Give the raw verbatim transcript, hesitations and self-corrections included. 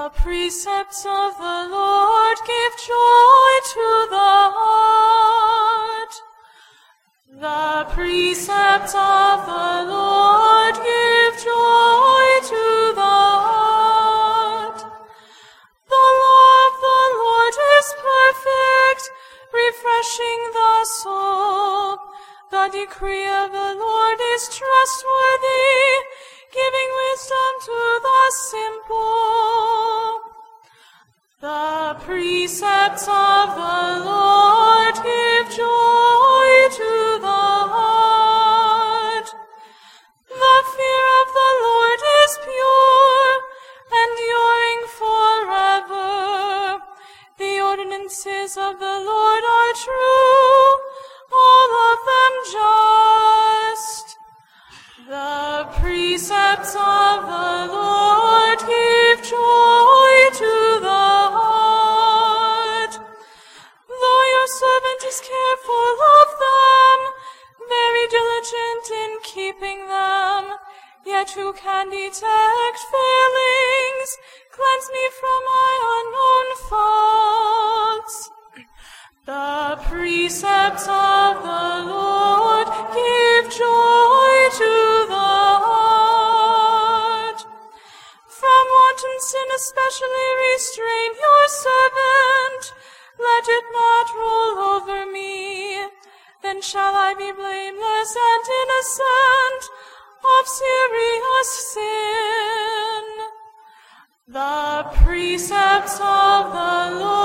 The precepts of the Lord give joy to the heart. The precepts of the Lord give joy to the heart. The law of the Lord is perfect, refreshing the soul. The decree of the Lord is trustworthy, giving wisdom to the simple. The precepts of the Lord give joy to the heart. The fear of the Lord is pure, enduring forever. The ordinances of the Lord are true, all of them just. The precepts of the Lord give joy to the heart. Though your servant is careful of them, very diligent in keeping them, yet who can detect failings? Cleanse me from my unknown faults. The precepts of the Lord give joy to the heart. From wanton sin especially restrain your servant. Let it not roll over me. Then shall I be blameless and innocent of serious sin. The precepts of the Lord